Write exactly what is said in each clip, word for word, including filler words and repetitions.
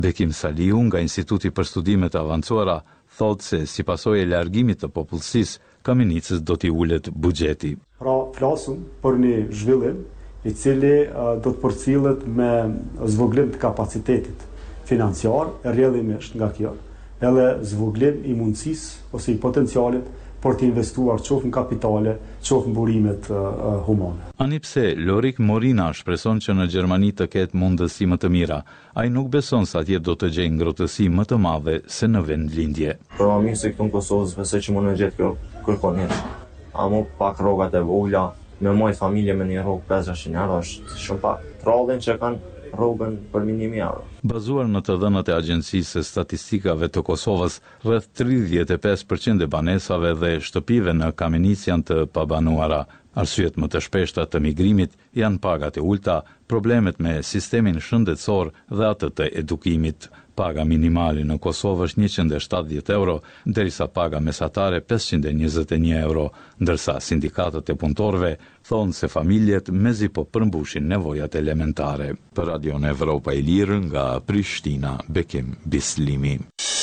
Bekim Saliu nga Instituti për Studimet e Avancuara thotë se si pasojë e largimit të popullsisë, Kamenicës do t'i ulet buxheti. Pra flasum për një zhvillim i cili uh, do të përcillet me zvoglim të kapacitetit financiar, e rrjedhimisht nga kjo, edhe zvoglim i mundësisë ose i potencialit për të investuar qoftë në kapitale, qoftë në burimet uh, humane. Ani pse Lorik Morina shpreson që në Gjermani të ketë mundësi më të mira, ai nuk beson se atje do të gjejë ngrohtësi më të madhe se në vendlindje. Për më mirë se këtu në Kosovë, besoj që mund të gjetë kjo kërkon jetë. Amo pak rrogat e vogla, me moj familje me një rrogë pesëqind euro është shumë pak. Trallin që kanë rrogën për minimi euro. Bazuar në të dhënat e Agjencisë së Statistikave të Kosovës, rreth tridhjetë e pesë përqind e banesave dhe shtëpive në Kamenic janë të pabanuara. Arsyet më të shpeshta të migrimit janë pagat e ulta, problemet me sistemin shëndetësor dhe atë të edukimit. Paga minimale në Kosovë është njëqind e shtatëdhjetë euro, derisa paga mesatare pesëqind e njëzet e një euro, ndërsa sindikatët e punëtorëve thonë se familjet mezi po përmbushin nevojat elementare. Për Radion Evropa e Lirë nga Prishtina, Bekim Bislimi.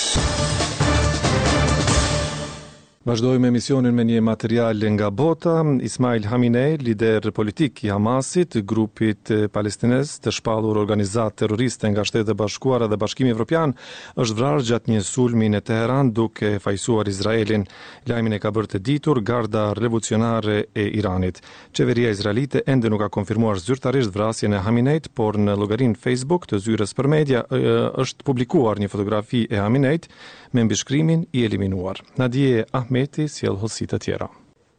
Vazhdojmë emisionin me një material nga bota. Ismail Hamenei, lider politik i Hamasit, grupit palestinez të shpallur organizatë terroriste nga Shtetet e Bashkuara dhe Bashkimi Evropian, është vrarë gjatë një sulmi në Teheran duke fajsuar Izraelin. Lajmin e ka bërë të ditur Garda Revolucionare e Iranit. Qeveria izraelite ende nuk ka konfirmuar zyrtarisht vrasjen e Hameneit, por në llogarinë Facebook të Zyrës për Media është publikuar një fotografi e Hameneit me mbishkrimin i eliminuar. Nadije Ahmeti sjell hosi të tjera.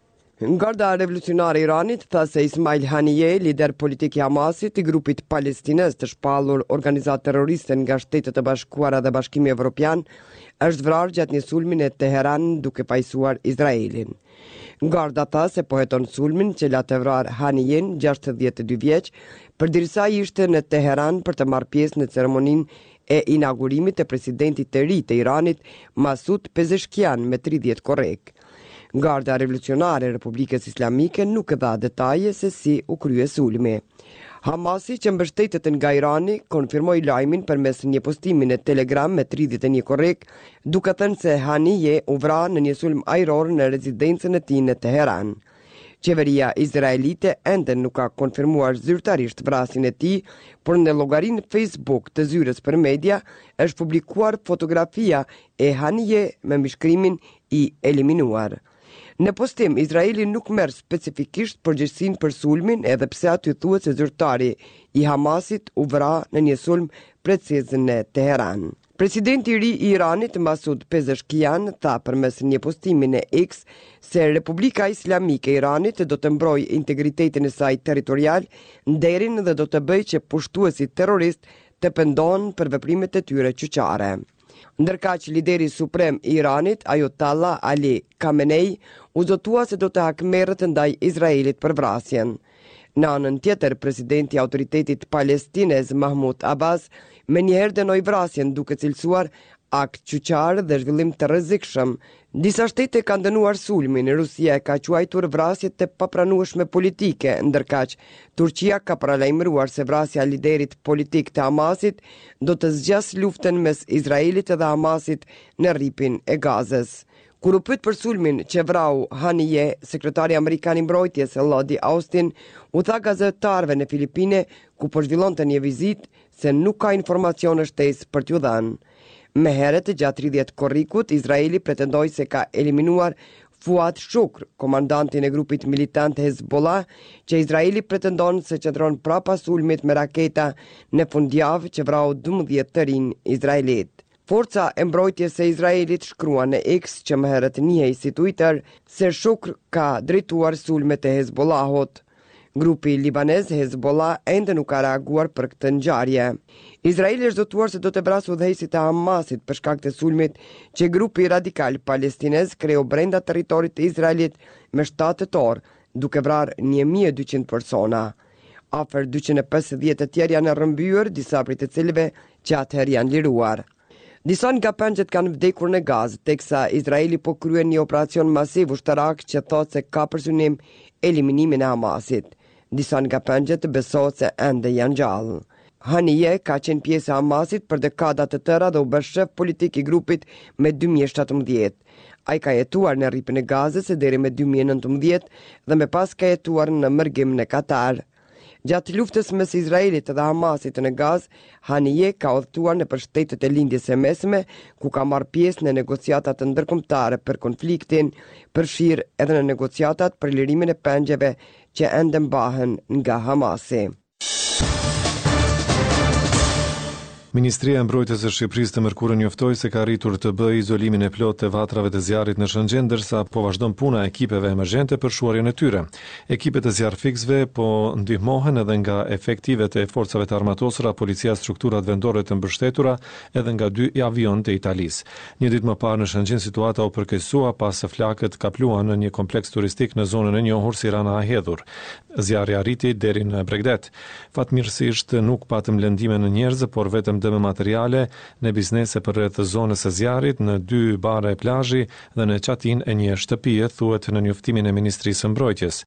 Garda Revolucionare e Iranit tha se Ismail Haniyeh, lider politik i Hamasit, i grupit palestinez të shpallur organizatë terroriste nga Shtetet e Bashkuara dhe Bashkimi Evropian, është vrarë gjatë një sulmi në Teheran duke pajsuar Izraelin. Garda tha se po heton sulmin që la të vrarë Haniyeh, gjashtëdhjetë e dy vjeç, përderisa ishte në Teheran për të marrë pjesë në ceremoninë e inaugurimit të presidentit të ri të Iranit, Masud Pezeshkian, me tridhjetë korrek. Garda Revolucionare e Republikës Islamike nuk dha detaje se si u krye sulmi. Hamasi, që mbështetet nga Irani, konfirmoi lajmin përmes një postimi në Telegram me tridhjetë e një korrek, duke thënë se Haniyeh u vra në një sulm ajror në rezidencën e tij në Teheran. Qeveria izraelite ende nuk ka konfirmuar zyrtarisht vrasjen e tij, por në llogarinë Facebook të Zyrës për Media është publikuar fotografia e Haniyeh me mbishkrimin i eliminuar. Në postim, Izraeli nuk merr specifikisht përgjegjësinë për sulmin, edhe pse aty thuhet se zyrtari i Hamasit u vra në një sulm preciz në Teheran. Presidenti i ri i Iranit, Masud Pezeshkian, tha përmes një postimi në X se Republika Islamike e Iranit do të mbrojë integritetin e saj territorial, nderin dhe do të bëjë që pushtuesit terrorist të pendohen për veprimet e tyre gjyqare. Ndërkaq lideri suprem i Iranit, Ayatollah Ali Khamenei, u zotua se do të hakmerret ndaj Izraelit për vrasjen. Në anën tjetër, presidenti i autoritetit palestinez Mahmoud Abbas me njëherë dënoi vrasjen duke cilësuar akt gjyqar dhe zhvillim të rrezikshëm. Disa shtete kanë dënuar sulmin, Rusia e ka quajtur vrasjet të papranueshme politike, ndërkaq Turqia ka paralajmëruar se vrasja e liderit politik të Hamasit do të zgjas luftën mes Izraelit dhe Hamasit në rripin e Gazës. Kur u pyet për sulmin që vrau Haniyeh, sekretari amerikan i mbrojtjes Lloyd Austin u tha gazetarëve në Filipine, ku po zhvillonte një vizitë, se nuk ka informacione shtesë për t'ju dhënë. Me herët gjatë tridhjetë korrikut, Izraeli pretendoi se ka eliminuar Fuad Shukr, komandantin e grupit militant Hezbollah, që Izraeli pretendon se qëndron prapa sulmit me raketa në fundjavë që vrau dymbëdhjetë të rinj izraelit. Forca e mbrojtjes e Izraelit shkrua në X, që më herët njihej si Twitter, se Shukr ka drejtuar sulmet e Hezbollahut. Grupi libanez Hezbollah ende nuk ka reaguar për këtë ngjarje. Izraeli është zotuar se do të vrasë udhëheqësit e Hamasit për shkak të sulmit që grupi radikal palestinez kreu brenda territorit të Izraelit me shtatë tetor, duke vrarë një mijë e dyqind persona. Afër dyqind e pesëdhjetë të tjerë janë rrëmbyer, disa prej të cilëve që atëherë janë liruar. Disa nga pengjet kanë vdekur në Gazë, teksa Izraeli po kryen një operacion masiv ushtarak që thotë se ka për synim eliminimin e Hamasit. Disa nga pengjet besohet se ende janë gjallë. Haniyeh ka qenë pjesë e Hamasit për dekada të tëra dhe u bë shef politik i grupit me dy mijë e shtatëmbëdhjetë. Ai ka jetuar në rripën e Gazës deri me dy mijë e nëntëmbëdhjetë dhe më pas ka jetuar në mërgim në Katar. Gjatë luftës mes Izraelit dhe Hamasit në Gazë, Haniyeh ka udhëtuar në shtetet e lindjes së mesme, ku ka marrë pjesë në negociatat ndërkombëtare për konfliktin, përfshirë edhe në negociatat për lirimin e pengjeve që ende mbahen nga Hamasi. Ministria e Mbrojtjes së Shqipërisë të mërkurën njoftoi se ka arritur të bëjë izolimin e plotë të vatrave të zjarrit në Shëngjend, ndërsa po vazhdon puna e ekipeve emergjente për shuarjen e tyre. Ekipet e zjarrfiksve po ndihmohen edhe nga efektivet e forcave të armatosura, policia, strukturat vendore të mbështetura, edhe nga dy avion të Italisë. Një ditë më parë në Shëngjend situata u përkeqësua pas se flakët kapluan në një kompleks turistik në zonën e njohur si Rana e Hedhur. Zjarri arriti deri në Bregdet. Fatmirësisht nuk patëm lëndime në njerëz, por vetëm dëme materiale në biznese për rreth zonës së zjarrit, në dy bare plazhi dhe në qatin e një shtëpie, thuhet në njoftimin e Ministrisë së Mbrojtjes.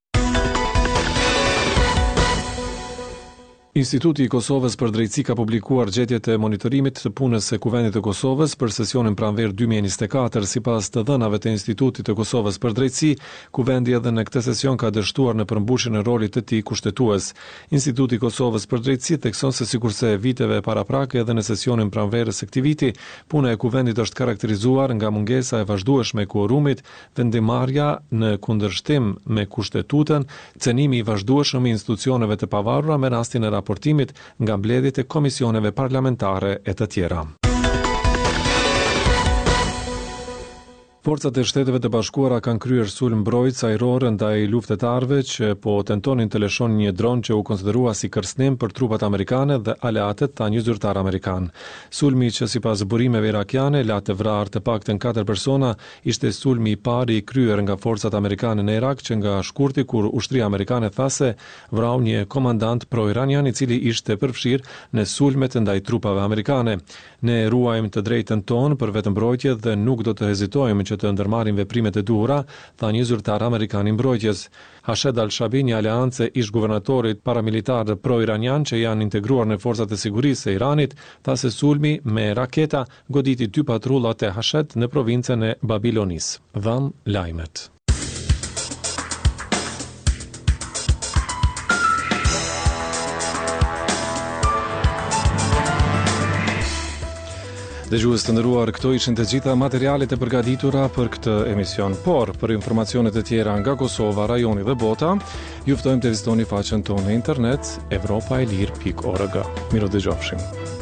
Instituti i Kosovës për Drejtësi ka publikuar gjetjet e monitorimit të punës së Kuvendit të Kosovës për sesionin pranver dy mijë e njëzet e katër. Sipas të dhënave të Institutit të Kosovës për Drejtësi, Kuvendi edhe në këtë sesion ka dështuar në përmbushjen e rolit të tij kushtetues. Instituti i Kosovës për Drejtësi thekson se sikurse viteve paraprake edhe në sesionin pranverës së këtij viti, puna e Kuvendit është karakterizuar nga mungesa e vazhdueshme e kuorumit, vendimarrja në kundërshtim me kushtetutën, cenimi i vazhdueshëm i institucioneve të pavarura me rastin e raportimit nga mbledhjet e komisioneve parlamentare e të tjera. Forcat e Shteteve të Bashkuara kanë kryer sulm mbrojtës ajror ndaj luftetarëve që po tentonin të lëshonin një dron që u konsiderua si kërcënim për trupat amerikane dhe aleatet ta një zyrtar amerikan. Sulmi që sipas burimeve irakiane la të vrarë të paktën katër persona, ishte sulmi i parë i kryer nga forcat amerikane në Irak që nga shkurti kur ushtria amerikane tha se vrau një komandant pro-iranian i cili ishte përfshirë në sulmet ndaj trupave amerikane. Ne ruajmë të drejtën tonë për vetëmbrojtje dhe nuk do të hezitojmë që të ndërmarrim veprimet e duhura, tha një zyrtar amerikan i mbrojtjes. Hashed al-Shabi, një aleancë e ish guvernatorit paramilitar pro-iranian që janë integruar në forcat e sigurisë së Iranit, tha se sulmi me raketa goditi dy patrullat e Hashed në provincën e Babilonis. Dham lajmet. Dëgjues të nderuar, këto ishin të gjitha materialet e përgatitura për këtë emision. Por, për informacione të tjera nga Kosova, rajoni dhe bota, ju ftojmë të vizitoni faqen tonë në internet evropaelir pikë org. Miro dëgjofshim.